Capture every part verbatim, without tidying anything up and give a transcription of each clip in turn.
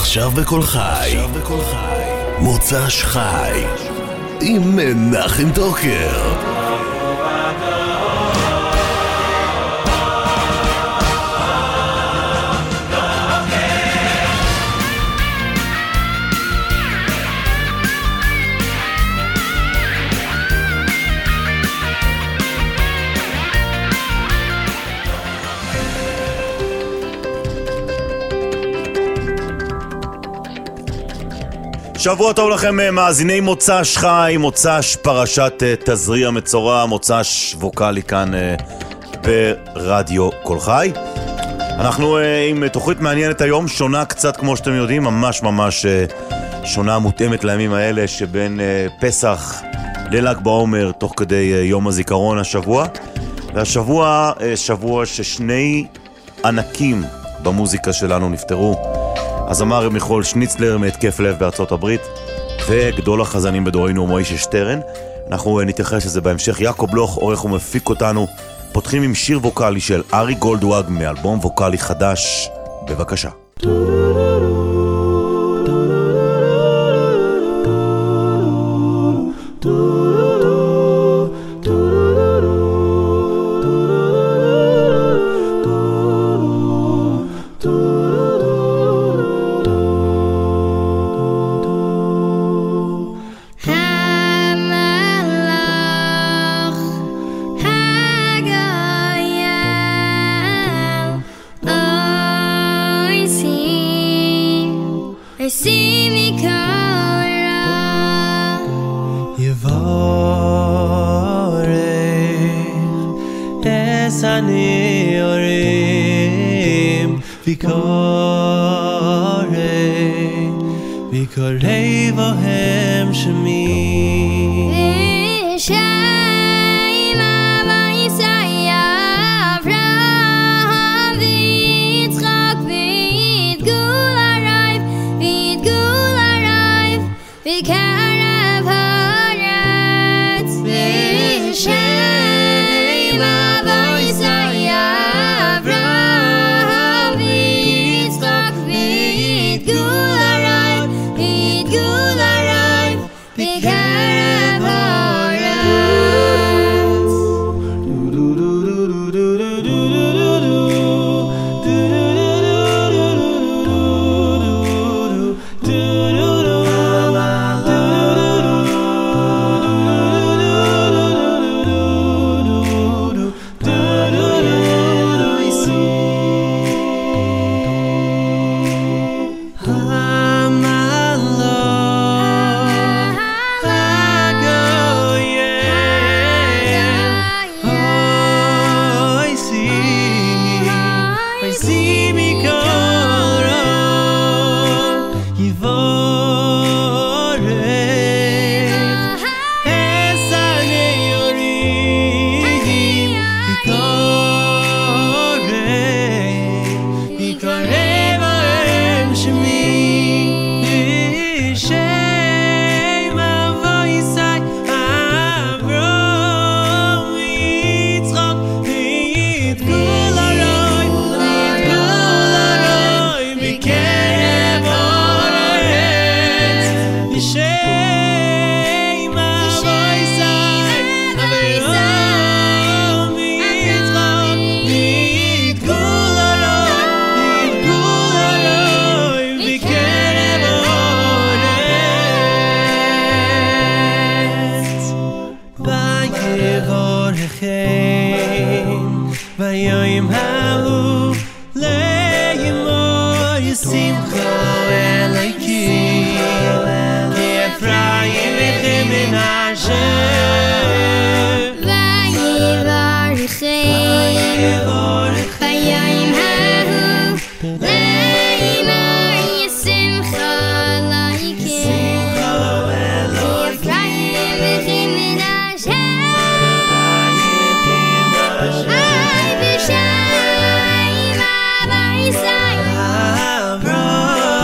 עכשיו בכל חי, מוצ"ש חי, עם מנחם טוקר. שבוע טוב לכם מאזיני מוצ"ש חי, מוצ"ש פרשת תזריע מצורע, מוצ"ש ווקלי כאן ברדיו כל חי. אנחנו עם תוכנית מעניינת היום, שונה קצת כמו שאתם יודעים, ממש ממש שונה, מותאמת לימים האלה שבין פסח לל"ג בעומר, תוך כדי יום הזיכרון השבוע. והשבוע, שבוע ששני ענקים במוזיקה שלנו נפטרו. הזמר מיכאל שניצלר מהתקף לב בארצות הברית, וגדול החזנים בדורנו מוישה שטרן. אנחנו נתייחס לזה בהמשך. יעקב בלוך עורך ומפיק אותנו. פותחים עם שיר ווקלי של ארי גולדוואג מאלבום ווקלי חדש. בבקשה.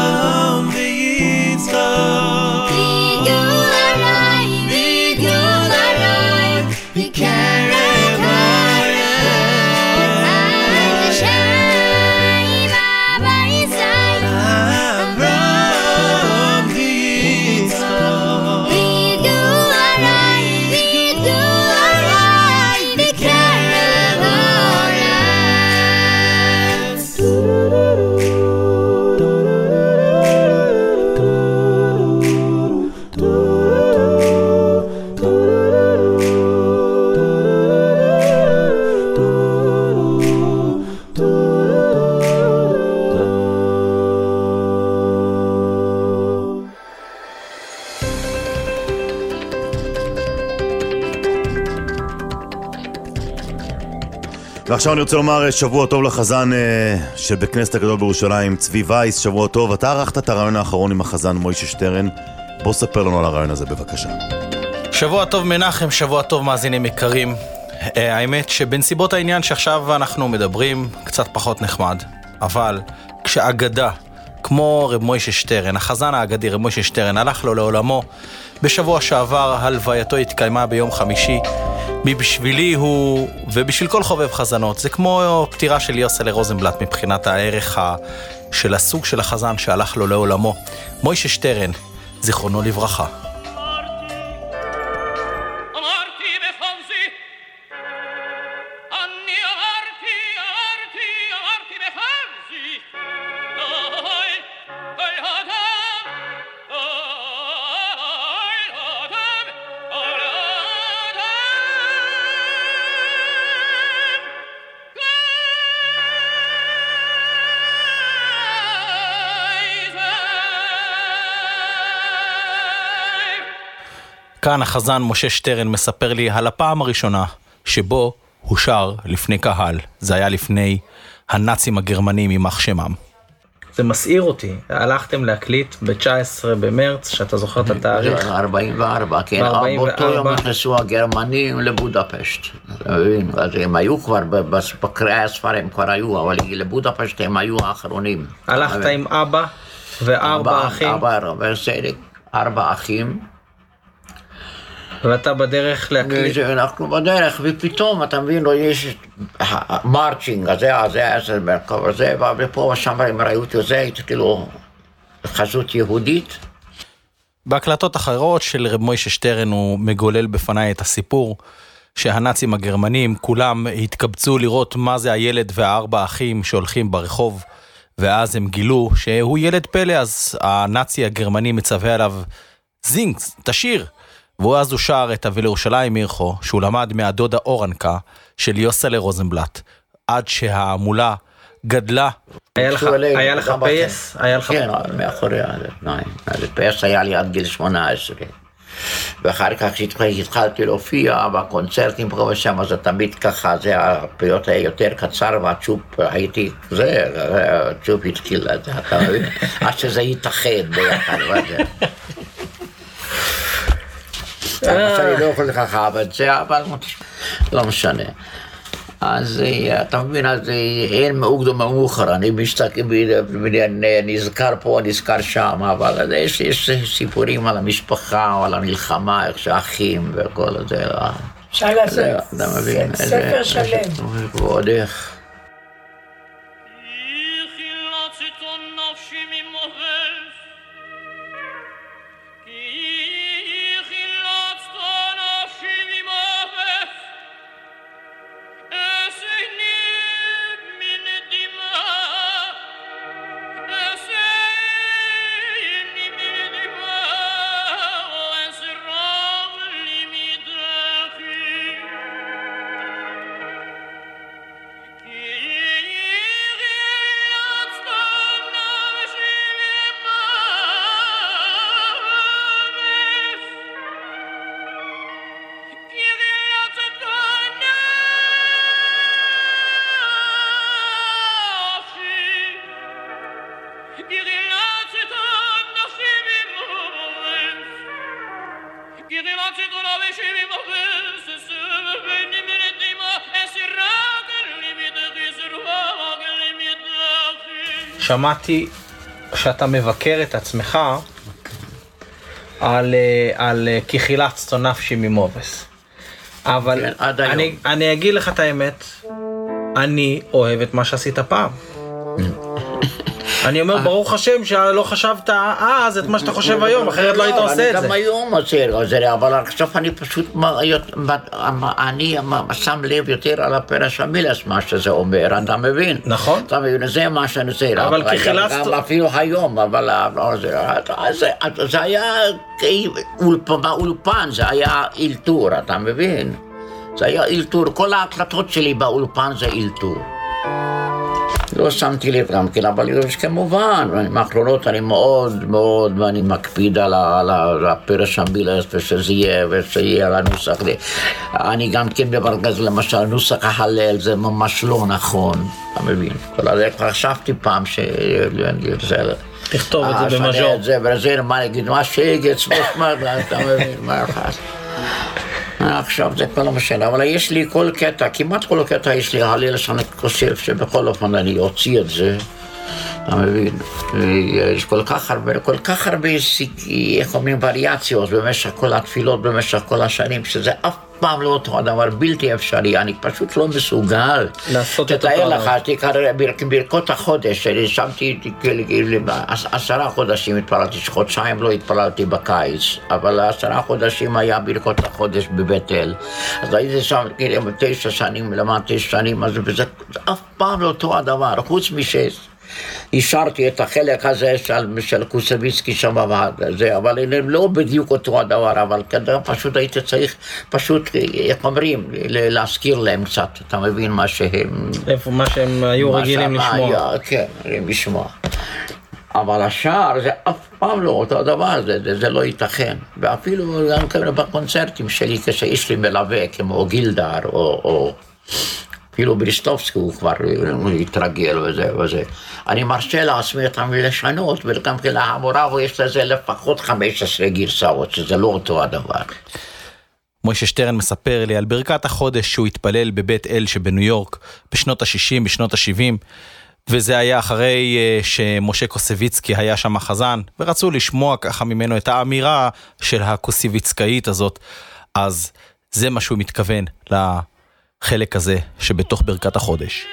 Good ועכשיו אני רוצה לומר שבוע טוב לחזן של בכנסת הגדול בירושלים, צבי וייס. שבוע טוב. אתה ערכת את הרעיון האחרון עם החזן מוישה שטרן. בוא ספר לנו על הרעיון הזה בבקשה. שבוע טוב מנחם, שבוע טוב מאזינים יקרים. האמת שבנסיבות העניין שעכשיו אנחנו מדברים קצת פחות נחמד, אבל כשאגדה כמו רב מוישה שטרן, החזן האגדי רב מוישה שטרן, הלך לו לעולמו בשבוע שעבר, הלווייתו התקיימה ביום חמישי. מבשבילי הוא, ובשביל כל חובב חזנות, זה כמו פטירה של יוסלה רוזנבלט מבחינת הערך ה... של הסוג של החזן שהלך לו לעולמו. מוישה שטרן, זיכרונו לברכה. כאן החזן משה שטרן מספר לי על הפעם הראשונה שבו הוא שר לפני קהל. זה היה לפני הנאצים הגרמנים יימח שמם. זה מסעיר אותי. הלכתם להקליט ב-תשעה עשר במרץ, שאתה זוכר את התאריך? ארבעים וארבע, כן. באותו יום נכנסו הגרמנים לבודפשט. הם היו כבר, בקריאה הספר הם כבר היו, אבל לבודפשט הם היו האחרונים. הלכת עם אבא וארבע אחים? אבא, ארבע אחים. ואתה בדרך להקליט? אנחנו בדרך, ופתאום, אתה מבין, לא יש מרצ'ינג, הזה, הזה, הזה, מרכב הזה, ופה ושם הם ראו את זה, כאילו, חזות יהודית. בהקלטות אחרות של רב מוישה שטרן הוא מגולל בפניי את הסיפור שהנאצים הגרמנים כולם התקבצו לראות מה זה הילד והארבע אחים שהולכים ברחוב, ואז הם גילו שהוא ילד פלא, אז הנאצי הגרמני מצווה עליו, זינג, תשיר. והוא אז הוא שר את אבי לירושלים מירחו, שהוא למד מהדודה אורנקה של יוסלה רוזנבלט, עד שהמולה גדלה. היה לך פייס? כן, מאחורי הפייס היה לי עד גיל שמונה עשרה. ואחר כך כשהתחלתי להופיע בקונצרטים פה ושם, אז תמיד ככה, זה הפיות היה יותר קצר, והצ'ופ הייתי, זה, הצ'ופ התחיל, אתה מבין? עד שזה יתאחד ביחד, וזה. אני לא יכול לכך את זה, אבל לא משנה. אז אתה מבין, אז אין מאוגדו מאוחר, אני נזכר פה, נזכר שם, אבל יש סיפורים על המשפחה, על המלחמה, איך שהאחים וכל זה. אפשר לעשות ספר שלם. ועוד איך. שמעתי שאתה מבקר את עצמך על, על כי חילצת נפשי ממובס. אבל כן, אני, אני אגיד לך את האמת, אני אוהב את מה שעשית פעם. אני אומר, ברוך השם שלא חשבת אז את מה שאתה חושב היום, אחרת לא היית עושה את זה. אני גם היום עושה את זה, אבל עכשיו אני פשוט, אני שם לב יותר על הפרש המילס, מה שזה אומר, אתה מבין? נכון. אתה מבין, זה מה שאני עושה. אבל כחילצת... אפילו היום, אבל זה היה באולפן, זה היה אילתור, אתה מבין? זה היה אילתור, כל ההקלטות שלי באולפן זה אילתור. לא שמתי לב גם כן, אבל יש כמובן, מהאחרונות אני מאוד מאוד, ואני מקפיד על הפרש המילס, ושזה יהיה, ושיהיה על הנוסח. אני גם כן בברגז, למשל, נוסח החלל, זה ממש לא נכון, אתה מבין? כבר חשבתי פעם ש... תכתוב את זה במז'ור. את זה, וזה, מה נגיד, מה שיגץ, מה, אתה מבין, מה אחת. עכשיו זה כבר לא משנה, אבל יש לי כל קטע, כמעט כל קטע יש לי הלל שאני חושב שבכל אופן אני אוציא את זה, אתה מבין? יש כל כך הרבה, כל כך הרבה, איך אומרים, וריאציות במשך כל התפילות, במשך כל השנים, שזה אף פעם לא אותו הדבר, בלתי אפשרי, אני פשוט לא מסוגל. לעשות את אותו תתאר הדבר. לך, תקרא ברכות החודש, אני שמתי עשרה חודשים התפללתי, חודשיים לא התפללתי בקיץ, אבל עשרה חודשים היה ברכות החודש בבית אל. אז הייתי שם תשע שנים, למען תשע שנים, אז זה אף פעם לא אותו הדבר, חוץ משש. אישרתי את החלק הזה של, של קוסביצקי שם בזה, אבל הם לא בדיוק אותו הדבר, אבל כדאי פשוט הייתי צריך, פשוט, איך אומרים, להזכיר להם קצת, אתה מבין מה שהם... איפה, מה שהם היו רגילים לשמוע. היה, כן, לשמוע. אבל השאר זה אף פעם לא אותו הדבר, זה, זה, זה לא ייתכן. ואפילו גם כאלה בקונצרטים שלי, כשיש לי מלווה כמו גילדר או... או אפילו בריסטובסקי הוא כבר התרגל וזה וזה. אני מרשה לעצמי אותם לשנות, וגם כן להמורה יש לזה לפחות חמש עשרה גרסאות, שזה לא אותו הדבר. מוישה שטרן מספר לי על ברכת החודש שהוא התפלל בבית אל שבניו יורק בשנות ה-שישים, בשנות ה-שבעים, וזה היה אחרי שמשה קוסביצקי היה שם החזן, ורצו לשמוע ככה ממנו את האמירה של הקוסביצקאית הזאת, אז זה מה שהוא מתכוון ל... חלק הזה שבתוך ברכת החודש.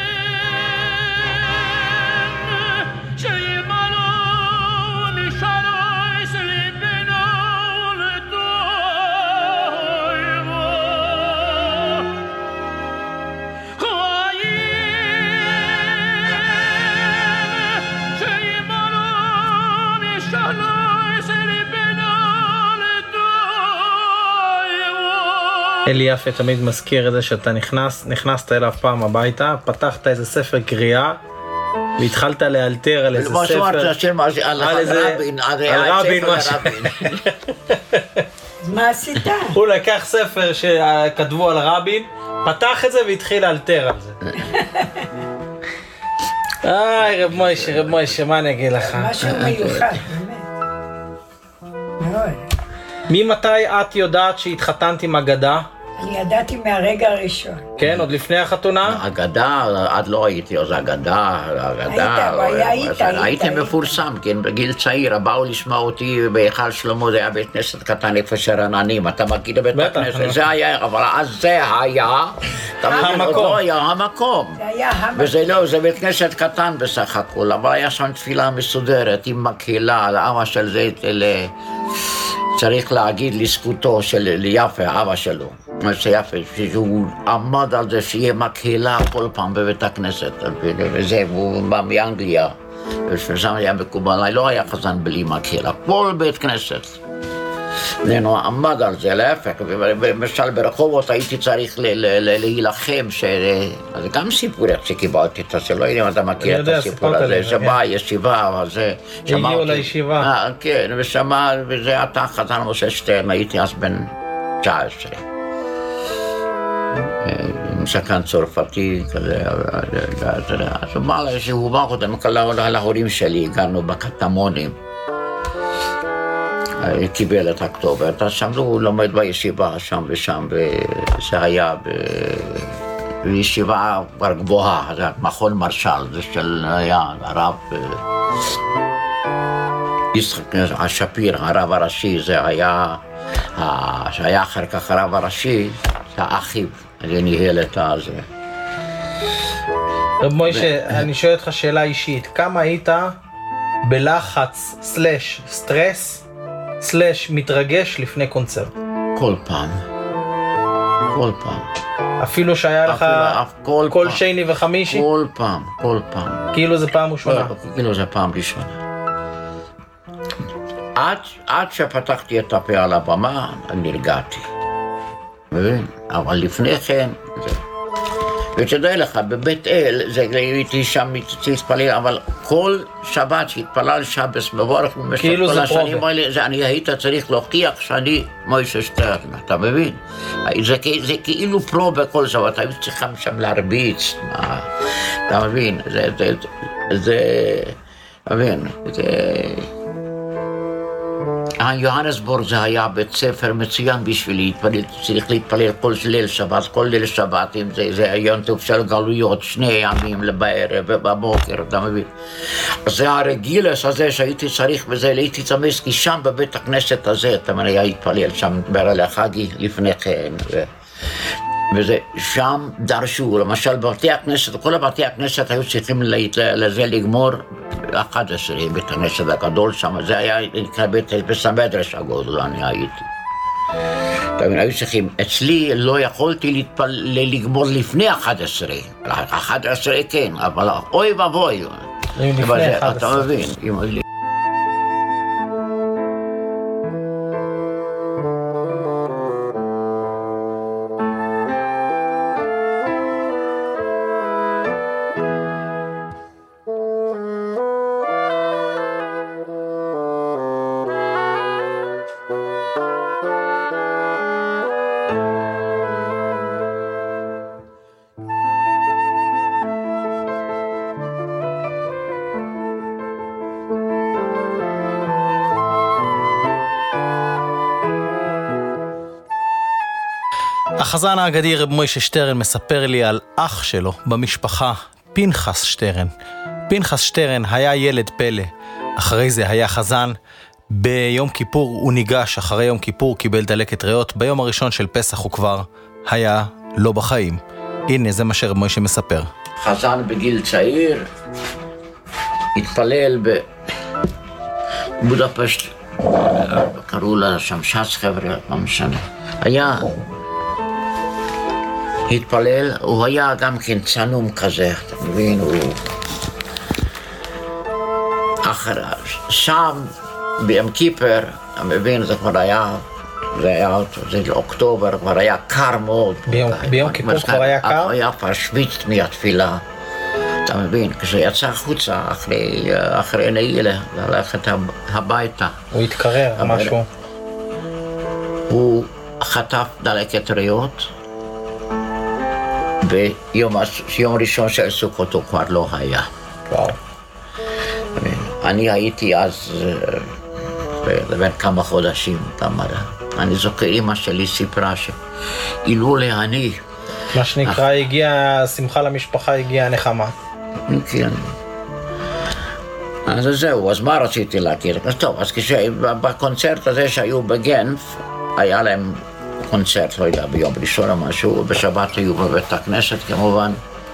אלי יפה תמיד מזכיר את זה שאתה נכנס, נכנסת אליו פעם הביתה, פתחת איזה ספר קריאה, והתחלת לאלתר על איזה ספר, על רבין, על רבין משהו. מה עשית? הוא לקח ספר שכתבו על רבין, פתח את זה והתחיל לאלתר על זה. איי, רב מוישה, רב מוישה, מה אני אגיד לך? משהו מיוחד, באמת. מאוד. ממתי את יודעת שהתחתנת עם אגדה? אני ידעתי מהרגע הראשון. כן, עוד לפני החתונה? אגדה, עד לא הייתי, אז אגדה, אגדה. היית, היית. הייתי מפורסם, כן, בגיל צעיר, באו לשמוע אותי בהיכל שלמה, זה היה בית כנסת קטן איפה שרננים, אתה מכיר בית הכנסת, זה היה, אבל אז זה היה, המקום. היה המקום. זה היה המקום. וזה לא, זה בית כנסת קטן בסך הכל, אבל היה שם תפילה מסודרת, עם מקהלה, על אבא של זה, צריך להגיד לזכותו של יפה, אבא שלו, שיפה, שהוא עמד על זה שיהיה מקהלה כל פעם בבית הכנסת, וזה, והוא בא מאנגליה, ושם היה מקובל, לא היה חזן בלי מקהלה, כל בית כנסת. הוא עמד על זה, להפך, למשל ברחובות הייתי צריך להילחם, זה גם סיפור איך שקיבלתי את זה, לא יודע אם אתה מכיר את הסיפור הזה, זה בא, ישיבה, וזה, הגיעו לישיבה. כן, ושמע, וזה אתה חזן משה שטרן, הייתי אז בן תשע עשרה. עם שחקן צרפתי כזה, אז הוא בא לי שהוא בא אותם להורים שלי, הגענו בקטמונים. קיבל את הכתובת, אז שם הוא לומד בישיבה שם ושם, וזה היה בישיבה כבר גבוהה, זה מכון מרשל, זה של היה הרב יצחק השפיר, הרב הראשי, זה היה, שהיה אחר כך הרב הראשי, זה אחיו, זה ניהל את הזה. רב מוישה, אני שואל אותך שאלה אישית, כמה היית בלחץ סלש סטרס סלש מתרגש לפני קונצרט? כל פעם. כל פעם. אפילו שהיה לך כל, כל פעם. שני וחמישי? כל פעם, כל פעם. כאילו זה פעם ראשונה? כאילו זה פעם ראשונה. עד, עד שפתחתי את הפה על הבמה, נרגעתי. מבין? אבל לפני כן, זה... ותדע לך, בבית אל, זה הייתי שם להתפלל, אבל כל שבת שהתפלל שבס מבורך במשך כאילו כל השנים פרובה. האלה, זה אני היית צריך להוכיח שאני מוישה שטרן, אתה מבין? זה, זה כאילו פרובה כל שבת, היו צריכים שם להרביץ, מה, אתה מבין? זה, זה, זה, אתה מבין? זה... יוהנסבורג זה היה בית ספר מצוין בשביל להתפלל, צריך להתפלל כל ליל שבת, כל ליל שבת, אם זה, זה יום טוב של גלויות, שני ימים בערב ובבוקר, אתה מבין? זה הרגילס הזה שהייתי צריך בזה, הייתי צמס, כי שם בבית הכנסת הזה, אתה מבין, היה להתפלל שם בערב החגי לפני כן, ו... וזה, שם דרשו, למשל בבתי הכנסת, כל הבתי הכנסת היו צריכים לזה לגמור אחד עשרה, בית הכנסת הגדול שם, זה היה נקרא בית המדרש הגדול, אני הייתי. אתה מבין, היו צריכים, אצלי לא יכולתי להתפל... לגמור לפני אחד עשרה, אחד עשרה כן, אבל אוי ואבוי. לפני אחד עשרה. אתה מבין, אם... החזן האגדי רב מוישה שטרן מספר לי על אח שלו במשפחה, פנחס שטרן. פנחס שטרן היה ילד פלא, אחרי זה היה חזן. ביום כיפור הוא ניגש, אחרי יום כיפור קיבל דלקת ריאות, ביום הראשון של פסח הוא כבר היה לא בחיים. הנה, זה מה שרב מוישה מספר. חזן בגיל צעיר, התפלל בבודפשט, קראו לה שם שץ חבר'ה, מה משנה. היה... התפלל, הוא היה גם כן צנום כזה, אתה מבין, הוא... אחר... שם, ביום כיפר, אתה מבין, זה כבר היה, זה היה, זה אוקטובר, כבר היה קר מאוד. ביום, ביום כיפור כבר היה קר? היה כבר שוויץ מהתפילה, אתה מבין, כשיצא החוצה אחרי, אחרי נעילה, ללכת הביתה. הוא התקרר, משהו. הוא חטף דלקת ריאות, ביום ראשון של סוכות הוא כבר לא היה. וואו. אני הייתי אז לבין כמה חודשים, אני זוכר, אמא שלי סיפרה שאילו אני... מה שנקרא, הגיעה, שמחה למשפחה, הגיעה נחמה. כן. אז זהו, אז מה רציתי להכיר? אז טוב, אז כשבקונצרט הזה שהיו בגנף, היה להם קונצרט, לא יודע, ביום ראשון או משהו, בשבת היו בבית הכנסת כמובן,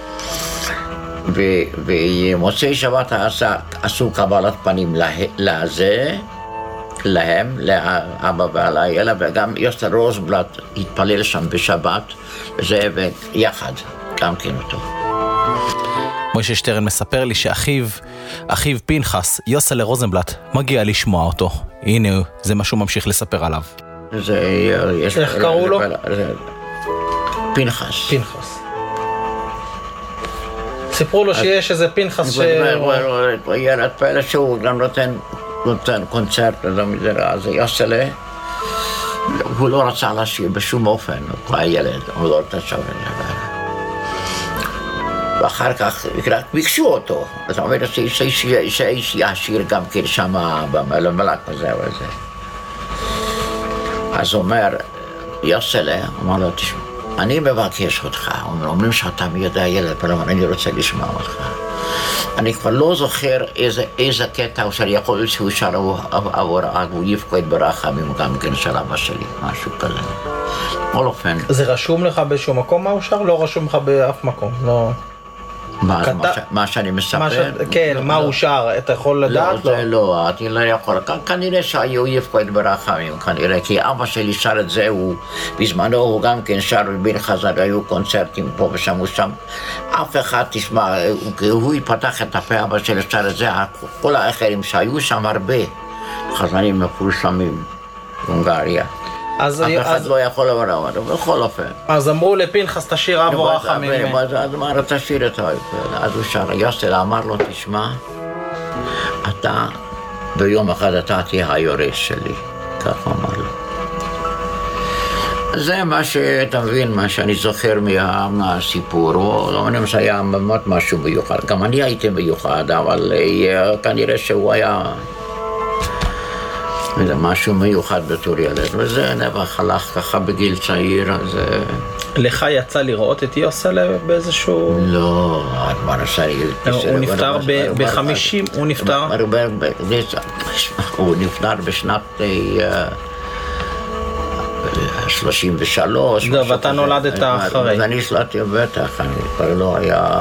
ומוצאי שבת עשו קבלת פנים לזה, להם, לאבא ולאלה, וגם יוסטר רוזנבלט התפלל שם בשבת, וזה יחד, גם כן אותו. מוישה שטרן מספר לי שאחיו, אחיו פנחס, יוסלה רוזנבלט, מגיע לשמוע אותו. הנה, זה משהו ממשיך לספר עליו. זה... איך קראו לו? פנחס. פנחס. סיפרו לו שיש איזה פנחס ש... ילד פלא שהוא גם נותן קונצרט, אז יוסלה, הוא לא רצה לשיר בשום אופן, הוא היה ילד, הוא לא רצה לשיר. ואחר כך רק ביקשו אותו, אז הוא אומר שאיש ישיר גם כן שם במלאק הזה וזה. אז הוא אומר, יוסלה, הוא אומר לו, תשמע, אני מבקש אותך, אומרים שאתה מי יודע ילד, אבל אני רוצה לשמוע אותך. אני כבר לא זוכר איזה, איזה קטע אשר יכול להיות שהוא שר עבור הוא יפקוד ברחמים גם כן של אבא שלי, משהו כזה. בכל אופן. זה רשום לך באיזשהו מקום מה הוא שר? לא רשום לך באף מקום, לא... מה, כת... מה, ש... מה שאני מספר? מה ש... כן, לא, מה לא. הוא שר, אתה יכול לדעת? לא, זה לא, אני לא יכול, כנראה שהיו יפקוד ברחמים, כנראה, כי אבא שלי שר את זה, הוא, בזמנו הוא גם כן שר בבין חזר, היו קונצרטים פה ושם ושם, אף אחד, תשמע, הוא יפתח את הפה, אבא שלי שר את זה, כל האחרים שהיו שם הרבה, חזנים מפורסמים, הונגריה. אז אף אחד אז- לא יכול לומר, אבל בכל אופן. אז אמרו לפנחס תשיר אבו רחמים. אז אז אמר, תשאיר את האופן. אז הוא שר, יוסל אמר לו, תשמע, אתה, ביום אחד אתה תהיה היורש שלי. כך הוא אמר לו. זה מה שאתה מבין, מה שאני זוכר מה- מהסיפור, או לא מבינים שהיה באמת משהו מיוחד. גם אני הייתי מיוחד, אבל אה, כנראה שהוא היה זה משהו מיוחד בתור ילד, וזה נבח הלך ככה בגיל צעיר, אז... אה, לך יצא לראות את יוסל באיזשהו... לא, כבר עשה לי... הוא נפטר ב-חמישים, הוא נפטר... הוא נפטר בשנת אה, שלושים ושלוש. לא, ואתה נולדת אחרי. אז אני שלטתי בטח, אני כבר לא היה...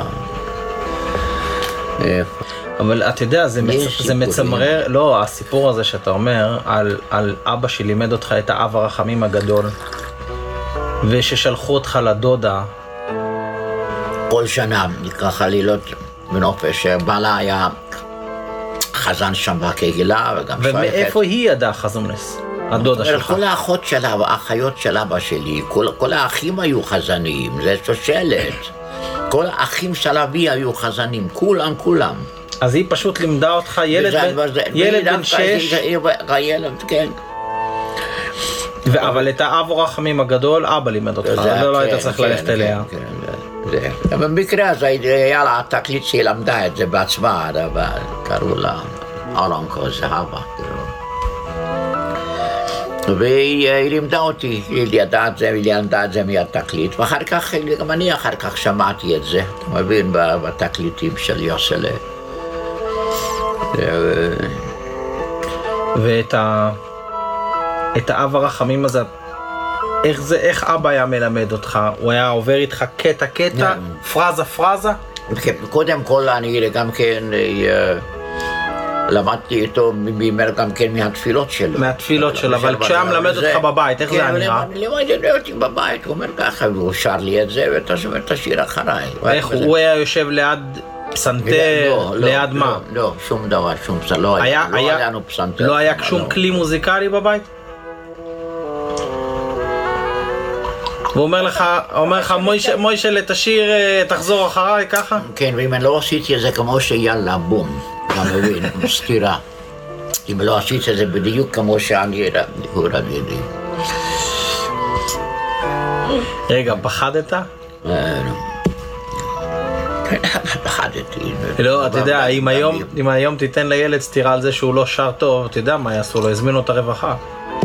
אה, אבל אתה יודע, זה, מצ... יש זה מצמרר, לא, הסיפור הזה שאתה אומר על, על אבא שלימד אותך את האב הרחמים הגדול, וששלחו אותך לדודה. כל שנה נקרא חלילות בנופש, בעלה היה חזן שם בקהילה, וגם ומאיפה היא ידעה חזונס, הדודה שלך? כל האחות שלה, האחיות של אבא שלי, כל, כל האחים היו חזנים, זה שושלת. כל האחים של אבי היו חזנים, כולם, כולם. אז היא פשוט לימדה אותך, ילד בן, ילד בן שש, ילד, כן. ו- אבל את האב הרחמים הגדול, אבא לימד אותך, לא היית צריך ללכת אליה. במקרה הזה היה לה תקליט שהיא למדה את זה בעצמה, קראו לה אלונקו זהבה. והיא לימדה אותי, היא ידעה את זה, היא למדה את זה מהתקליט, ואחר כך, גם אני אחר כך שמעתי את זה, אתה מבין, בתקליטים של יוסלה. ואת ה... את האב הרחמים הזה, איך זה, איך אבא היה מלמד אותך? הוא היה עובר איתך קטע קטע, פרזה פרזה? קודם כל אני גם כן למדתי איתו גם כן מהתפילות שלו. מהתפילות שלו, אבל כשהיה מלמד אותך בבית, איך זה היה נראה? לימדתי אותי בבית, הוא אומר ככה, והוא שר לי את זה, ותשאיר אחריי. איך הוא היה יושב ליד פסנתר, ליד מה? לא, שום דבר, שום פסנתר, לא היה לנו פסנתר. לא היה שום כלי מוזיקלי בבית? הוא אומר לך, אומר לך, מוישל, תשאיר, תחזור אחריי, ככה? כן, ואם אני לא עשיתי את זה כמו שיאללה, בום, אתה מבין, סתירה. אם לא עשיתי את זה בדיוק כמו שאני רציתי. רגע, פחדת? פחדתי. לא, אתה יודע, אם היום תיתן לילד סתירה על זה שהוא לא שר טוב, אתה יודע מה יעשו לו, הזמינו את הרווחה.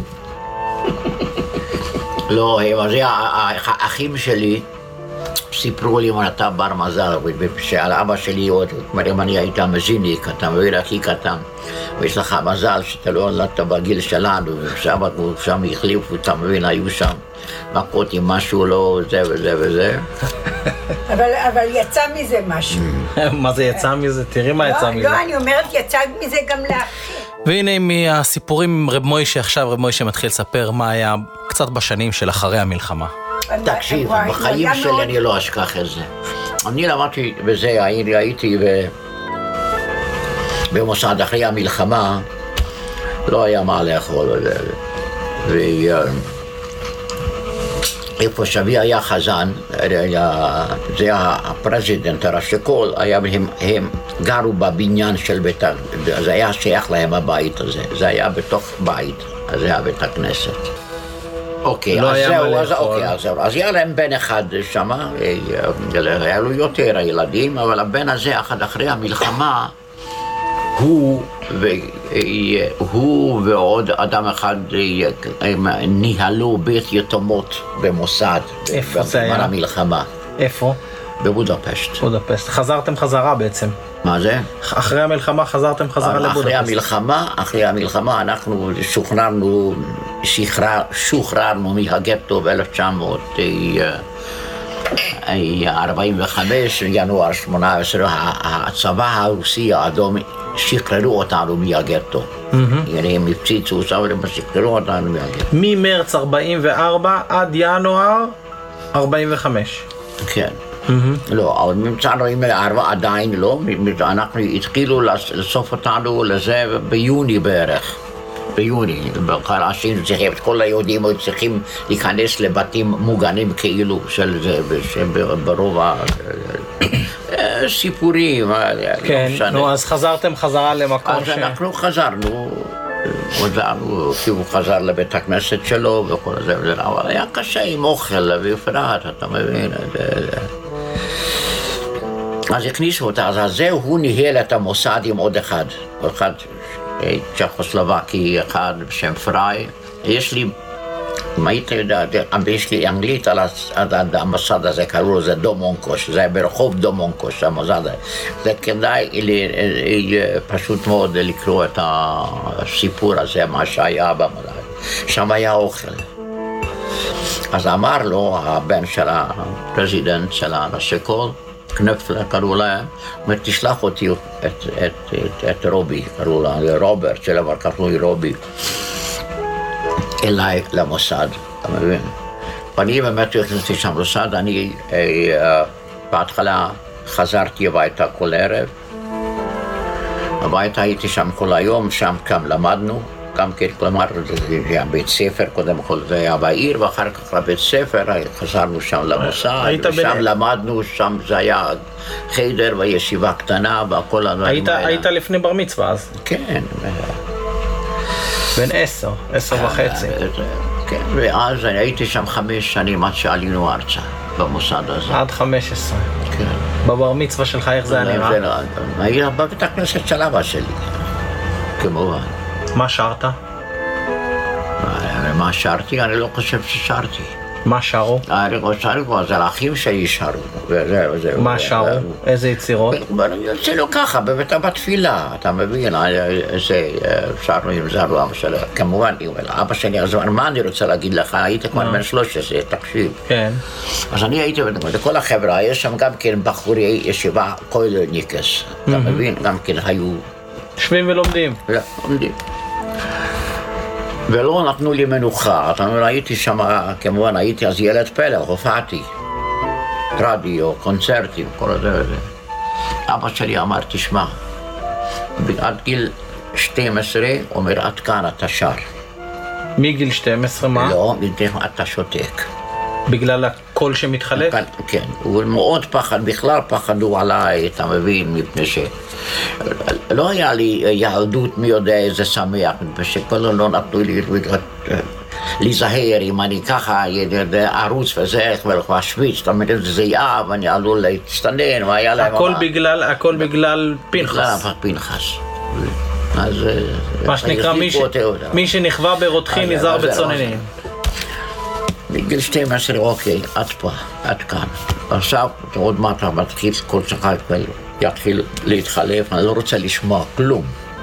לא, האחים שלי סיפרו לי מה אתה בר מזל, שעל אבא שלי עוד, אם אני היית מזיניק, אתה מבין הכי קטן, ויש לך מזל שאתה לא נולדת בגיל שלנו, ושם החליפו, אתה מבין, היו שם מכות עם משהו לא זה וזה וזה. אבל יצא מזה משהו. מה זה יצא מזה? תראי מה יצא מזה. לא, אני אומרת, יצא מזה גם לאחים. והנה מהסיפורים עם רב מוישה, עכשיו רב מוישה מתחיל לספר מה היה קצת בשנים של אחרי המלחמה. תקשיב, בחיים שלי אני לא אשכח את זה. אני למדתי בזה, הייתי במוסד אחרי המלחמה, לא היה מה לאכול. ואיפה שאבי היה חזן, זה הפרזידנט, הראשי-כל, הם גרו בבניין של בית, זה היה שייך להם הבית הזה, זה היה בתוך בית, זה היה בית הכנסת. אוקיי, אז זהו, אז אוקיי, אז זהו. אז היה להם בן אחד שם, היה לו יותר ילדים, אבל הבן הזה, אחד אחרי המלחמה, הוא והוא ועוד אדם אחד ניהלו בית יתומות במוסד. איפה זה היה? בזמן המלחמה. איפה? בבודפשט. בודפשט. חזרתם חזרה בעצם. מה זה? אחרי המלחמה חזרתם חזרה לבודפשט. אחרי המלחמה, אחרי המלחמה אנחנו שוחררנו, שוחררנו מהגטו ב-אלף תשע מאות ארבעים וחמש, ינואר שמונה עשרה, הצבא הרוסי האדום שחררו אותנו מהגטו. הם הפציצו שם, הם שחררו אותנו מהגטו. ממרץ ארבעים וארבע עד ינואר ארבעים וחמש. כן. לא, אבל ממצא ארבעים וארבע עדיין לא, אנחנו התחילו לאסוף אותנו לזה ביוני בערך. ביוני, עשינו צריכים, כל היהודים היו צריכים להיכנס לבתים מוגנים כאילו של זה, ברוב הסיפורים. כן, נו, אז חזרתם חזרה למקום ש... אז אנחנו חזרנו, חזרנו, כי הוא חזר לבית הכנסת שלו וכל זה, אבל היה קשה עם אוכל ובפרט, אתה מבין? אז הכניסו אותה, אז זה הוא ניהל את המוסד עם עוד אחד, אחד צ'כוסלובקי, אחד בשם פריי. יש לי, אם היית יודע, יש לי אנגלית על המוסד הזה, קראו לזה דומונקוש, זה היה ברחוב דומונקוש, המוסד הזה. זה כדאי פשוט מאוד לקרוא את הסיפור הזה, מה שהיה במוסד. שם היה אוכל. אז אמר לו הבן של הפרזידנט של הראשי-כל, קנפלר קראו להם, אומרת, תשלח אותי את, את, את, את רובי, קראו לה, רוברט, שלבר קראו לי רובי, אליי למוסד, אתה מבין? ואני באמת הכנסתי שם למוסד, אני אה, בהתחלה חזרתי הביתה כל ערב, הביתה הייתי שם כל היום, שם גם למדנו, גם כן, כלומר, זה היה בית ספר, קודם כל זה היה בעיר, ואחר כך לבית ספר, חזרנו שם למוסד, ושם למדנו, שם זה היה חדר וישיבה קטנה, והכל הדברים האלה. היית לפני בר מצווה אז? כן. בן עשר, עשר וחצי. כן, ואז הייתי שם חמש שנים עד שעלינו ארצה, במוסד הזה. עד חמש עשרה. כן. בבר מצווה שלך, איך זה היה נראה? הייתי בבית הכנסת של אבא שלי, כמובן. מה שרת? מה שרתי? אני לא חושב ששרתי. מה שרו? אני לא שרו, אז האחים שלי שרו. מה שרו? איזה יצירות? זה לא ככה, בתפילה, אתה מבין? שרנו עם זרו, אבא שלי, כמובן, אבא שלי, אז מה אני רוצה להגיד לך? היית כבר בן שלוש עשרה, תקשיב. כן. אז אני הייתי, לכל החברה, יש שם גם כן בחורי ישיבה, קוילניקס, אתה מבין? גם כן היו... יושבים ולומדים. לא, לומדים. ולא נתנו לי מנוחה, אתה אומר, הייתי שם, כמובן, הייתי אז ילד פלא, הופעתי, רדיו, קונצרטים, כל הזה וזה. אבא שלי אמר, תשמע, עד גיל שתים עשרה, אומר, עד כאן אתה שר. מגיל שתים עשרה מה? לא, אתה שותק. בגלל הקול שמתחלף? כן, הוא מאוד פחד, בכלל פחדו עליי, אתה מבין, מפני ש... לא היה לי ילדות מי יודע איזה שמח, מפני שכל לא נתנו לי להיזהר, אם אני ככה ארוץ וזה, ולהשוויץ, אתה מבין, זה זיעה, ואני עלול להצטנן, והיה להם... הכל בגלל, הכל בגלל פנחס. בגלל פנחס. מה שנקרא, מי שנכווה ברותחין נזהר בצוננים. בגיל שתים עשרה, אוקיי, עד פה, עד כאן. עכשיו, עוד מעט מתחיל, כל שחק יתחיל להתחלף, אני לא רוצה לשמוע כלום.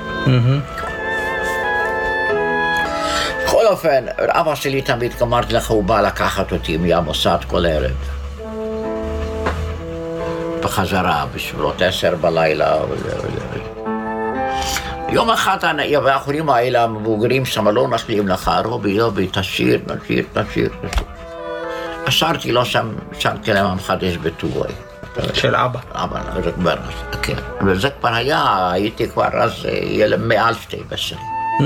בכל אופן, אבא שלי תמיד, אמרתי לך, הוא בא לקחת אותי מהמוסד כל ערב. בחזרה, בשבילות עשר בלילה. יום אחד, האחרונים האלה, המבוגרים שם לא נחלים לך, רובי, רובי, תשאיר, תשאיר, תשאיר, תשאיר. השארתי לו שם, שרתי להם המחדש בטובוי. של אבא. אבא, זה כבר, כן. וזה כבר היה, הייתי כבר אז ילד מעל שתי עשרה.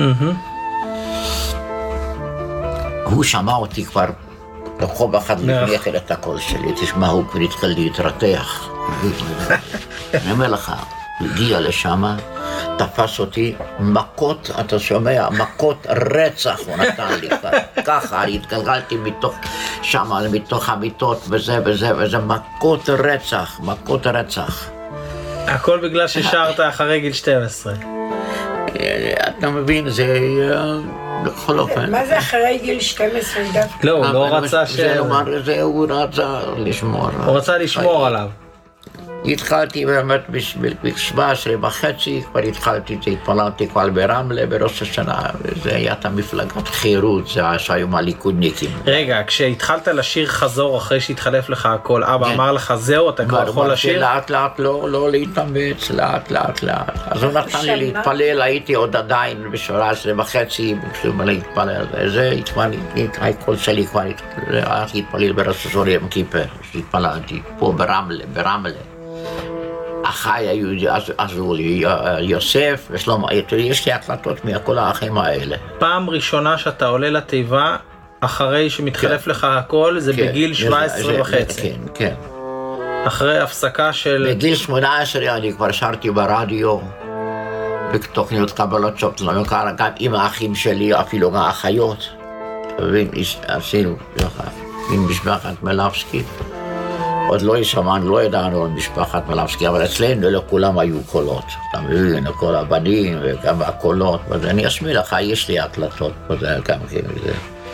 הוא שמע אותי כבר, רחוב אחד לפני אחר את הקול שלי, תשמע, הוא כבר התחיל להתרתח. אני אומר לך, הגיע לשם, תפס אותי, מכות, אתה שומע, מכות רצח הוא נתן לי, ככה, אני התגלגלתי מתוך שם, מתוך המיטות וזה וזה וזה, מכות רצח, מכות רצח. הכל בגלל ששרת אחרי גיל שתים עשרה. אתה מבין, זה בכל אופן. מה זה אחרי גיל שתים עשרה דווקא? לא, הוא לא רצה ש... זה הוא רצה לשמור. הוא רצה לשמור עליו. התחלתי באמת בגיל שבע עשרה וחצי, כבר התחלתי, התפללתי כבר ברמלה בראש השנה, וזה היה את המפלגת חירות, זה שהיום הליכודניקים. רגע, כשהתחלת לשיר חזור אחרי שהתחלף לך הכל, אבא אמר לך זהו, אתה כבר יכול לשיר? לאט לאט, לא, לא להתאמץ, לאט לאט לאט. אז הוא נתן לי להתפלל, הייתי עוד עדיין בשבע עשרה וחצי, בשביל להתפלל, זה התפללתי, הקול שלי כבר התפלל בראש השנה עם כיפר, התפללתי פה ברמלה, ברמלה. אחיי היו, אז, אז הוא יוסף ושלמה, יש לי הקלטות מכל האחים האלה. פעם ראשונה שאתה עולה לתיבה, אחרי שמתחלף כן. לך הכל, זה כן, בגיל שבע עשרה זה, וחצי. כן, כן. אחרי הפסקה של... בגיל שמונה עשרה אני כבר שרתי ברדיו, בתוכניות קבלות שופט, גם עם האחים שלי, אפילו גם האחיות. עשינו עם משפחת מלבסקי. עוד לא שמענו, לא ידענו על משפחת מלבסקי, אבל אצלנו לכולם היו קולות. אתה מבין, כל הבנים וגם הקולות. אני אשמיע לך, יש לי הקלטות, וזה גם כן וזה.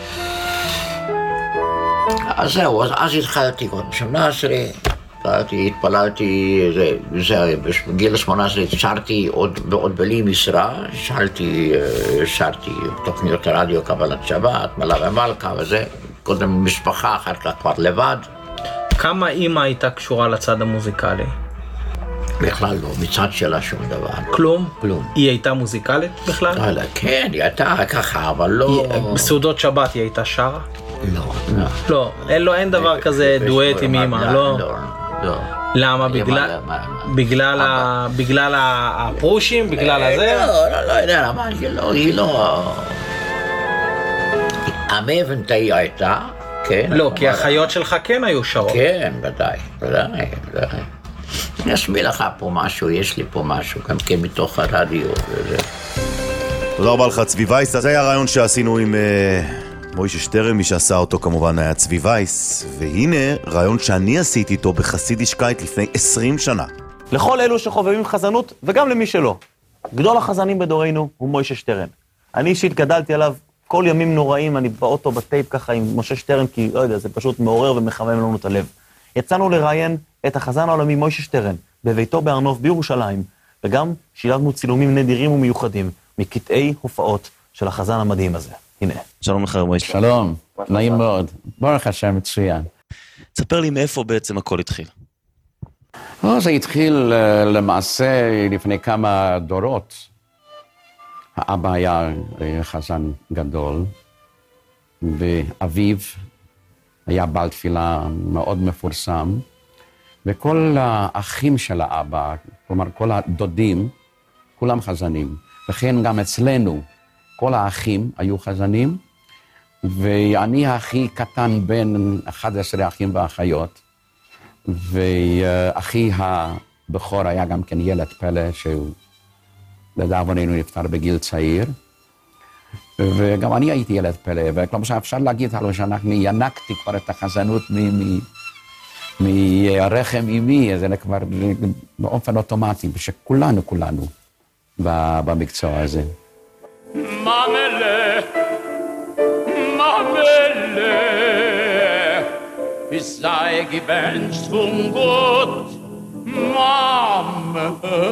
אז זהו, אז, אז התחלתי כבר בשמונה עשרה, התחלתי, התפללתי, זה, זה, בגיל שמונה עשרה שרתי עוד, עוד בלי משרה, שרתי, שרתי תוכניות הרדיו, קבלת שבת, מלה ומלכה וזה, קודם משפחה, אחר כך כבר לבד. כמה אימא הייתה קשורה לצד המוזיקלי? בכלל לא, מצד שלה שום דבר. כלום? כלום. היא הייתה מוזיקלית בכלל? כן, היא הייתה ככה, אבל לא... בסעודות שבת היא הייתה שרה? לא, לא. לא, אין, לא, אין דבר כזה דואט עם אמא, לא? לא, לא. למה? בגלל, בגלל, ה, בגלל הפרושים? בגלל הזה? לא, לא, לא יודע למה, היא לא, היא לא... המבנתאי הייתה, כן. לא, כי החיות שלך כן היו שרות. כן, ודאי, ודאי, ודאי. אני אשמיע לך פה משהו, יש לי פה משהו, גם כן מתוך הרדיו וזה. תודה רבה לך, צבי וייס. זה היה הרעיון שעשינו עם... מוישה שטרן, מי שעשה אותו כמובן היה צבי וייס, והנה רעיון שאני עשיתי איתו בחסידישקייט לפני עשרים שנה. לכל אלו שחובבים חזנות וגם למי שלא. גדול החזנים בדורנו הוא מוישה שטרן. אני אישית גדלתי עליו כל ימים נוראים, אני באוטו בטייפ ככה עם משה שטרן, כי לא יודע, זה פשוט מעורר ומחמם לנו את הלב. יצאנו לראיין את החזן העולמי מוישה שטרן בביתו בהר נוף בירושלים, וגם שילבנו צילומים נדירים ומיוחדים מקטעי הופעות של החזן המדהים הזה. הנה, שלום לך מוישה. שלום, נעים מאוד. ברוך השם, מצוין. תספר לי מאיפה בעצם הכל התחיל. לא, זה התחיל למעשה לפני כמה דורות. האבא היה חזן גדול, ואביו היה בעל תפילה מאוד מפורסם, וכל האחים של האבא, כלומר כל הדודים, כולם חזנים. וכן גם אצלנו, כל האחים היו חזנים, ואני הכי קטן בין אחד עשר אחים ואחיות, ואחי הבכור היה גם כן ילד פלא, שהוא לדאבוננו נפטר בגיל צעיר, וגם אני הייתי ילד פלא, וכלומר שאפשר להגיד עליו שאנחנו ינקתי כבר את החזנות מרחם אמי, זה כבר באופן אוטומטי, שכולנו, כולנו במקצוע הזה. Mamele, Mamele, es sei gewünscht von Gott, Mame.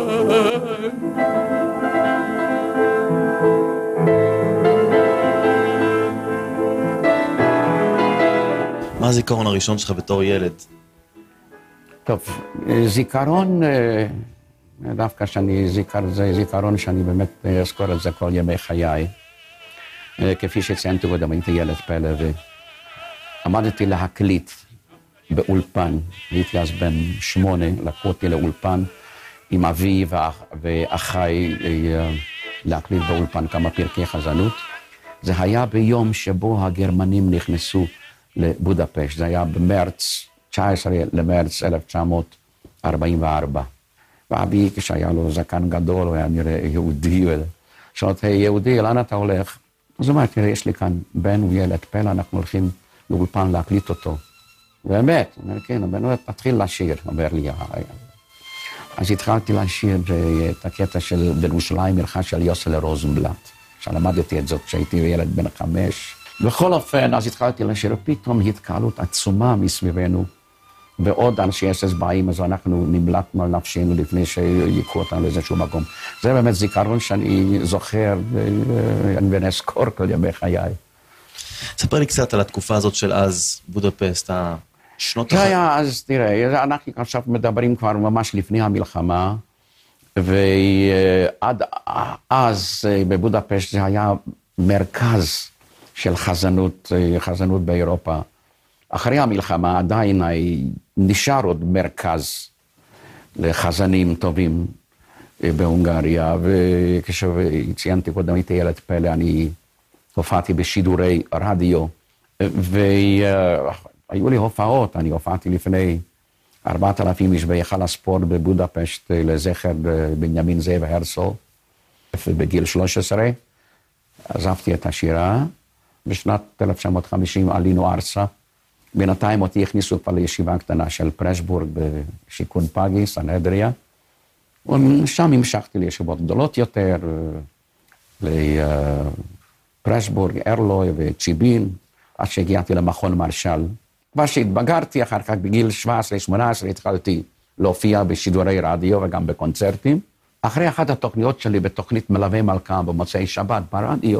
מה הזיכרון הראשון שלך בתור ילד? טוב, זיכרון... דווקא שאני זיכר, זה זיכרון שאני באמת אזכור את זה כל ימי חיי. כפי שציינתי קודם, הייתי ילד פלא ועמדתי להקליט באולפן. הייתי אז בן שמונה, לקחו אותי לאולפן עם אבי ואחיי להקליט באולפן כמה פרקי חזנות. זה היה ביום שבו הגרמנים נכנסו לבודפשט, זה היה במרץ, תשעה עשר למרץ אלף תשע מאות ארבעים וארבע. ואבי, כשהיה לו זקן גדול, הוא היה נראה יהודי, שאלתי, היי יהודי, לאן אתה הולך? אז הוא אומר, תראה, יש לי כאן בן וילד פלא, אנחנו הולכים לאולפן להקליט אותו. באמת, הוא אומר, כן, הבן, תתחיל לשיר, אומר לי. אז התחלתי לשיר את הקטע של בירושלים, מלחה של יוסל רוזנבלט, שלמדתי את זאת כשהייתי ילד בן חמש. בכל אופן, אז התחלתי לשיר, פתאום התקהלות עצומה מסביבנו, ועוד אנשי אס אס באים, אז אנחנו נמלטנו על נפשנו לפני שיקחו אותנו לאיזשהו מקום. זה באמת זיכרון שאני זוכר ונזכור כל ימי חיי. ספר לי קצת על התקופה הזאת של אז, בודפסט, השנות זה היה אז, תראה, אנחנו עכשיו מדברים כבר ממש לפני המלחמה, ועד אז בבודפשט זה היה מרכז של חזנות, חזנות באירופה. אחרי המלחמה עדיין נשאר עוד מרכז, לחזנים טובים בהונגריה, וכשציינתי קודם הייתי ילד פלא, אני הופעתי בשידורי רדיו, והיו לי הופעות, אני הופעתי לפני ארבעת אלפים איש בהיכל הספורט בבודפשט לזכר בנימין זאב הרצל, ובגיל שלוש עשרה עזבתי את השירה, בשנת אלף תשע מאות וחמישים עלינו ארצה, בינתיים אותי הכניסו כבר לישיבה קטנה של פרשבורג בשיכון פאגי, סנהדריה, ושם המשכתי לישיבות גדולות יותר, לפרשבורג, ארלוי וצ'יבין, עד שהגיעתי למכון מרשל. כבר שהתבגרתי, אחר כך בגיל שבע עשרה שמונה עשרה התחלתי להופיע בשידורי רדיו וגם בקונצרטים. אחרי אחת התוכניות שלי בתוכנית מלווה מלכה במוצאי שבת ברדיו,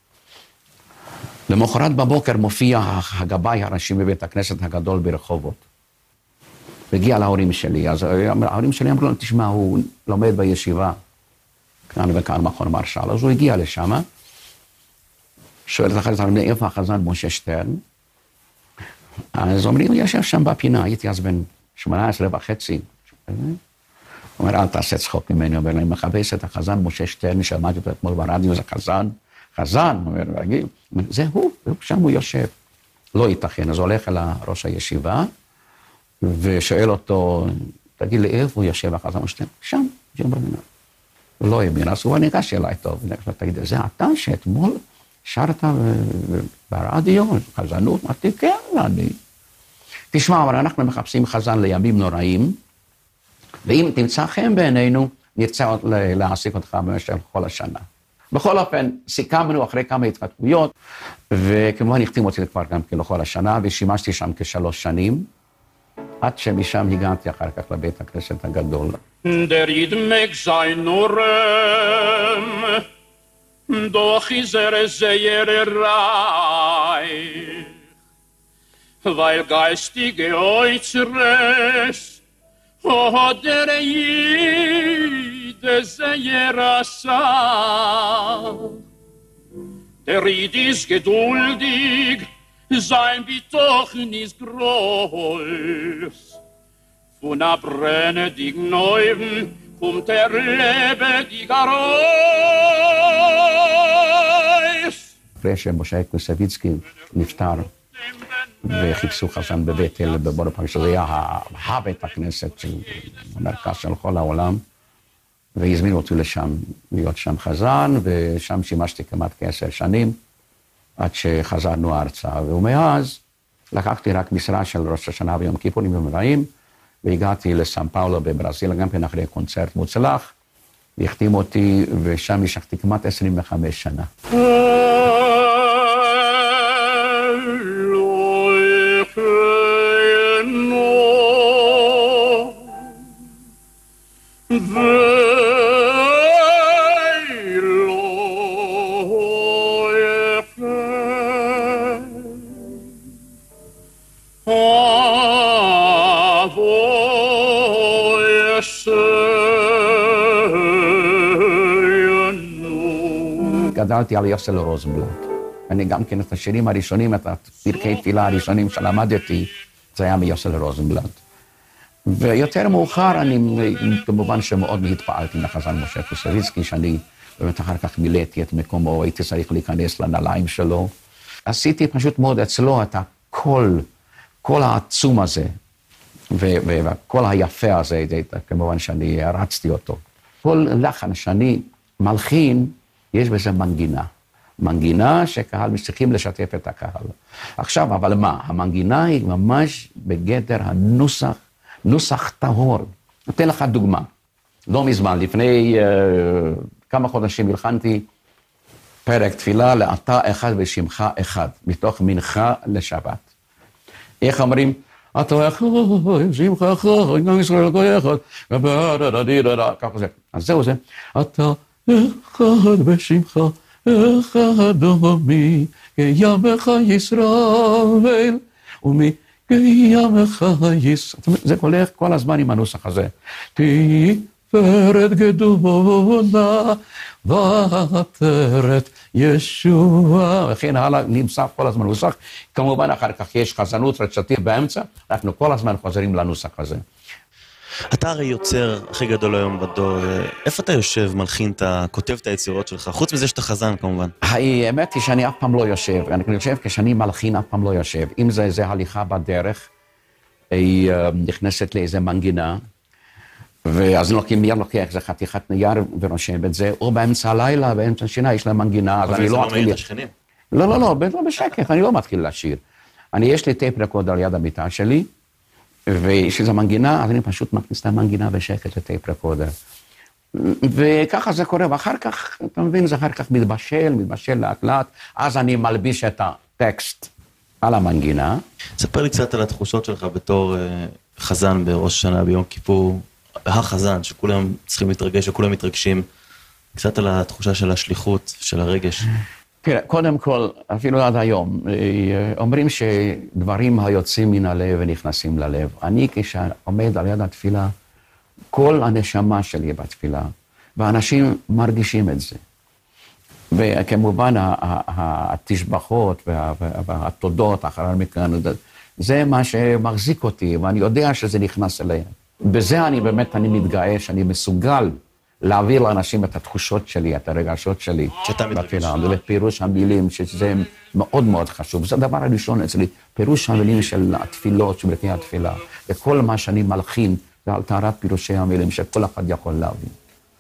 למחרת בבוקר מופיע הגבאי הראשי בבית הכנסת הגדול ברחובות. והגיע להורים שלי, אז ההורים שלי אמרו לו, תשמע, הוא לומד בישיבה, כאן וכאן מכון מרשל, אז הוא הגיע לשם, שואל את אחרת, איפה החזן משה שטרן? אז אומרים, הוא ישב שם בפינה, הייתי אז בן שמונה עשרה וחצי. הוא אומר, אל תעשה צחוק ממני, הוא אומר, אני מחפש את החזן משה שטרן, שמעתי אותו אתמול ברדיו, זה חזן, חזן, הוא אומר, זה הוא, שם הוא יושב. לא ייתכן, אז הוא הולך אל ראש הישיבה, ושואל אותו, תגיד לי, איפה הוא יושב החזן משה שטרן? שם, שם בבינה. הוא לא האמין, אז הוא ניגש אליי טוב, תגיד, זה אתה שאתמול שרת ברדיו, חזנות? אמרתי, כן, אני. תשמע, אבל אנחנו מחפשים חזן לימים נוראים, ואם תמצא חן בעינינו, נרצה להעסיק אותך במשך כל השנה. בכל אופן, סיכמנו אחרי כמה התכתבויות, וכמובן החתימו אותי כבר גם לכל השנה, ושימשתי שם כשלוש שנים, עד שמשם הגעתי אחר כך לבית הכנסת הגדול. Der Idmek sein Nurem, doch is er sehr reich, weil geistige Äußeres hat der Jide sehr asach. Der Jid ist geduldig, sein Betochen ist groß. Von a brennendig Neuven kommt er lebendig heraus. אחרי שמשה קוסביצקי נפטר, וחיפשו חזן בבית אל בבודפשט, שזה היה הבית הכנסת של המרכז של כל העולם, והזמינו אותי לשם, להיות שם חזן, ושם שימשתי כמעט כעשר שנים, עד שחזרנו ארצה, ומאז לקחתי רק משרה של ראש השנה ויום כיפורים ומראים, והגעתי לסן פאולו בברזיל, גם כן אחרי קונצרט מוצלח, והחתימו אותי, ושם המשכתי כמעט עשרים וחמש שנה. גדלתי על יוסל רוזנבלט. אני גם כן את השירים הראשונים, את פרקי תפילה הראשונים שלמדתי, זה היה מיוסל רוזנבלט. ויותר מאוחר אני כמובן שמאוד התפעלתי לחזן משה קוסביצקי, שאני באמת אחר כך מילאתי את מקומו, הייתי צריך להיכנס לנעליים שלו. עשיתי פשוט מאוד אצלו את הקול, קול העצום הזה, והקול היפה הזה, כמובן שאני הרצתי אותו. כל לחן שאני מלחין, יש בזה מנגינה. מנגינה שקהל צריכים לשתף את הקהל. עכשיו, אבל מה? המנגינה היא ממש בגדר הנוסח, נוסח טהור. אתן לך דוגמה. לא מזמן, לפני uh, כמה חודשים הלחנתי פרק תפילה לאתה אחד ושמך אחד, מתוך מנחה לשבת. איך אומרים? אתה אחד, שמך אחד, גם ישראל כל אחד, ככה זה. אז זהו זה. אתה אחד ושמך אחד עמי, ימך ישראל, ומי ימך ישראל. זה הולך כל הזמן עם הנוסח הזה. תפארת גדולה, ועטרת ישועה, וכן הלאה, נמצא כל הזמן נוסח. כמובן אחר כך יש חזנות רצתית באמצע, אנחנו כל הזמן חוזרים לנוסח הזה. אתה הרי יוצר הכי גדול היום בדור, איפה אתה יושב, מלחין, אתה כותב את היצירות שלך? חוץ מזה שאתה חזן כמובן. האמת היא שאני אף פעם לא יושב, אני חושב כשאני מלחין אף פעם לא יושב. אם זה איזה הליכה בדרך, היא נכנסת לאיזה מנגינה, ואז לוקחים מיד לוקח איזה חתיכת נייר ורושם את זה, או באמצע הלילה, באמצע השינה, יש לה מנגינה, אז אני לא מתחיל... אבל זה לא מעיר את השכנים? לא, לא, לא, לא בשקט, אני לא מתחיל לשיר. אני, יש לי טייפ רקורד על יד המיטה שלי, ויש איזו מנגינה, אז אני פשוט מכניס את המנגינה בשקט לטייפ רקורדר. וככה זה קורה, ואחר כך, אתה מבין, זה אחר כך מתבשל, מתבשל לאט לאט, אז אני מלביש את הטקסט על המנגינה. ספר לי קצת על התחושות שלך בתור uh, חזן בראש השנה, ביום כיפור, החזן, שכולם צריכים להתרגש, שכולם מתרגשים, קצת על התחושה של השליחות, של הרגש. תראה, קודם כל, אפילו עד היום, אומרים שדברים היוצאים מן הלב ונכנסים ללב. אני כשעומד על יד התפילה, כל הנשמה שלי בתפילה, ואנשים מרגישים את זה. וכמובן, התשבחות והתודות אחרי מכאן, זה מה שמחזיק אותי, ואני יודע שזה נכנס אליהם. בזה אני באמת, אני מתגאה, שאני מסוגל להעביר לאנשים את התחושות שלי, את הרגשות שלי. שאתה מתרגש. לפירוש המילים, שזה מאוד מאוד חשוב. זה הדבר הראשון אצלי, פירוש המילים של התפילות, של ברכי התפילה. וכל מה שאני מלחין, זה על טהרת פירושי המילים, שכל אחד יכול להבין.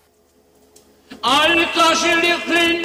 אל תשליכני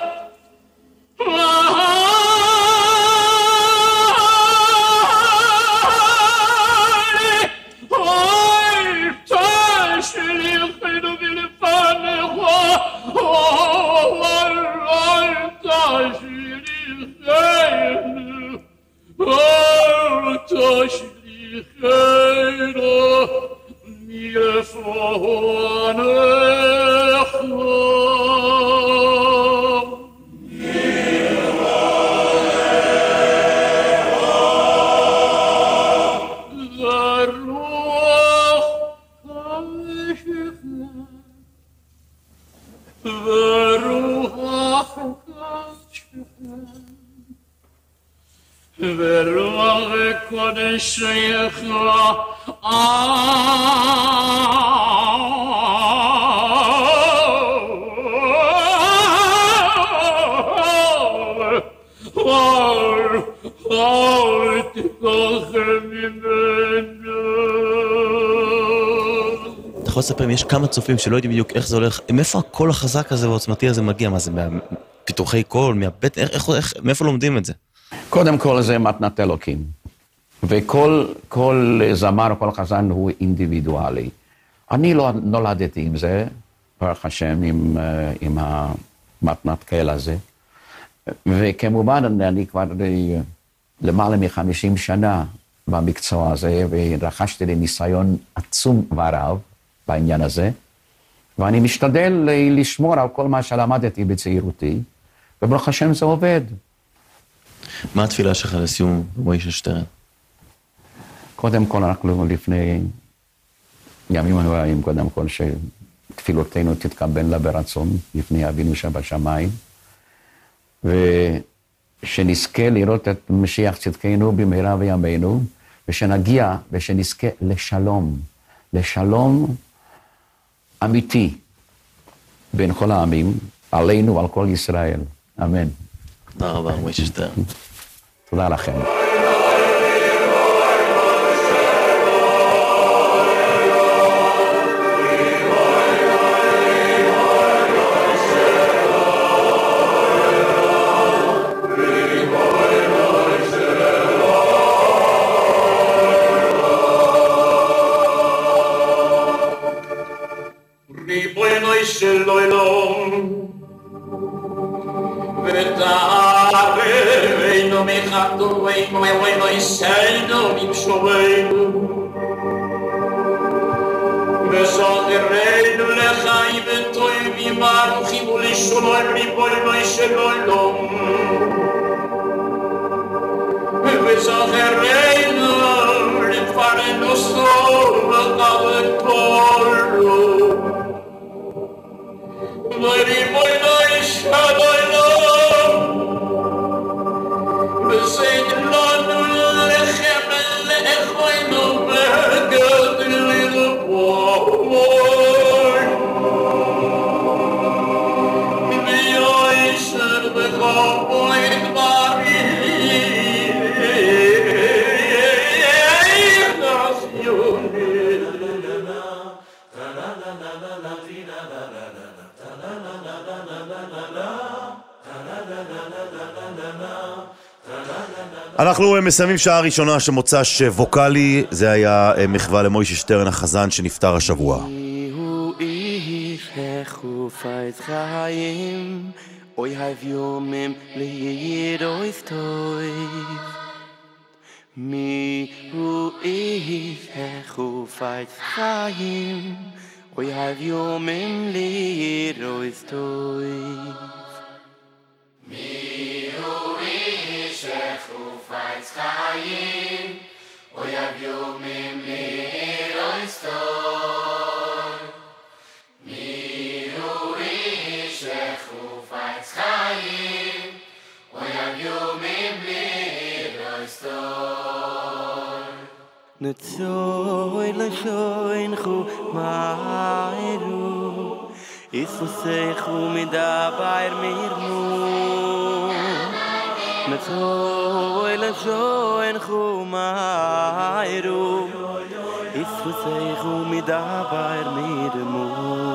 אתה יכול לספר, יש כמה צופים שלא יודעים בדיוק איך זה הולך, מאיפה הקול החזק הזה והעוצמתי הזה מגיע? מה זה, מהפיתוחי קול, מהבטן, איך, איך, מאיפה לומדים את זה? קודם כל זה מתנת אלוקים, וכל כל זמר, כל חזן הוא אינדיבידואלי. אני לא נולדתי עם זה, ברוך השם, עם, עם המתנת קהל הזה, וכמובן אני כבר למעלה מחמישים שנה במקצוע הזה, ורכשתי לי ניסיון עצום ורב בעניין הזה, ואני משתדל לשמור על כל מה שלמדתי בצעירותי, וברוך השם זה עובד. מה התפילה שלך לסיום, מוישה שטרן? קודם כל, אנחנו לפני ימים הנוראים, קודם כל שתפילותינו תתקבלנה ברצון, לפני אבינו שבשמיים, ושנזכה לראות את משיח צדקנו במהרה בימינו, ושנגיע ושנזכה לשלום, לשלום אמיתי בין כל העמים, עלינו ועל כל ישראל. אמן. תודה רבה, מוישה שטרן. תודה לכם. Lord, אנחנו מסיימים שעה ראשונה שמוצ"ש ווקלי, זה היה מחווה למוישה שטרן החזן שנפטר השבוע. Oy hav yomim leyerois toiv Mi hu is hechu feitz chayim Oy hav yomim leyerois toiv Mi hu is hechu feitz chayim Oy hav yomim leyerois toiv Mi hu is hechu Chaim, oy yomim liroistor. Netzoy l'shoin chu ma'eru, Isuseichu midabayr mirmu. Netzoy l'shoin chu ma'eru, Isuseichu midabayr mirmu.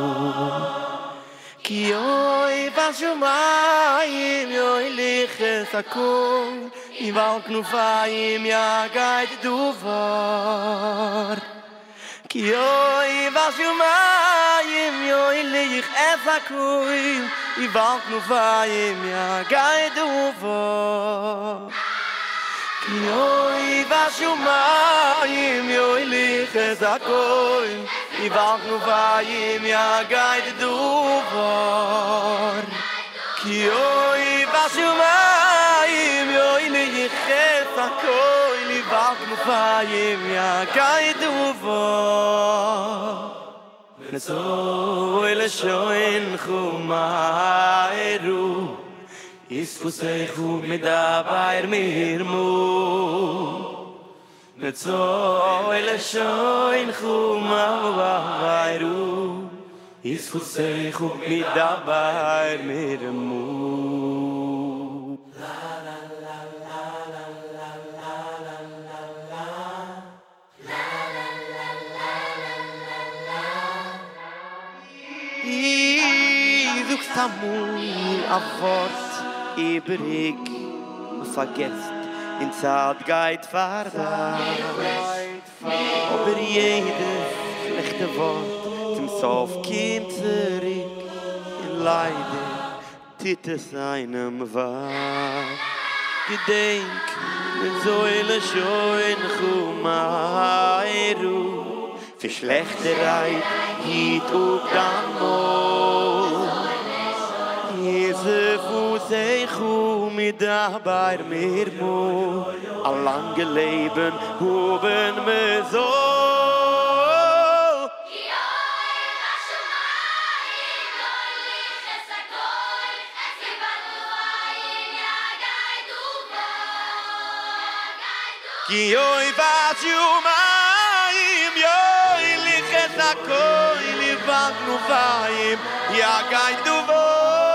Ki oy vashumayim yoy liches akol Ival knufayim yagayt duvar Ki oy vashumayim yoy liches akol Ival knufayim yagayt duvar Ki oy vashumayim yoy liches akol Ival knufayim yagayt duvar Ki oy vashumayim yoy liches akol Ival knufayim yagayt duvar Netzoy l'shoin chumayru Isfuseichu midabayr mirmu Netzoy l'shoin chumayru Isfuseichu midabayr mirmu La la la la la la la la la la La la la la la la la I suchst amul a Wort ibrig Was vergesst in Zeit geht verda Aber jedes schlechte Wort zum Sof kommt zurück In Leide tit es einem wahr Gedenk in Säule schoen Chumayru Für Schlechterheit hiet up dann Mol Jeze Fuseichu midabayr mirmu A lange Leben hoben me so Ki oy vashumayim yoy liches akol Ival knufayim yagayt duvar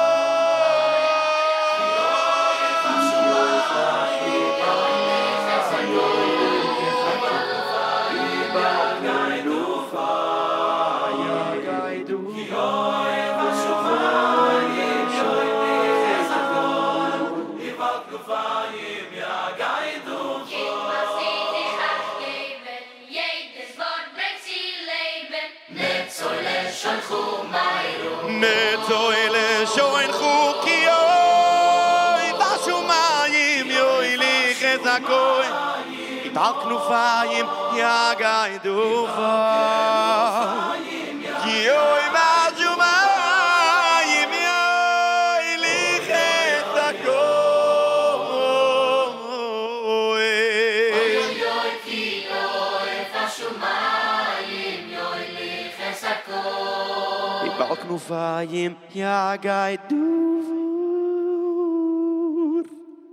Netzoy l'shoin chu ki oy vashumayim yoy liches akol Ival knufayim yagayt duvar Ki oy vashumayim yoy liches akol Ki oy vashumayim yoy liches akol Ival knufayim yagayt duvar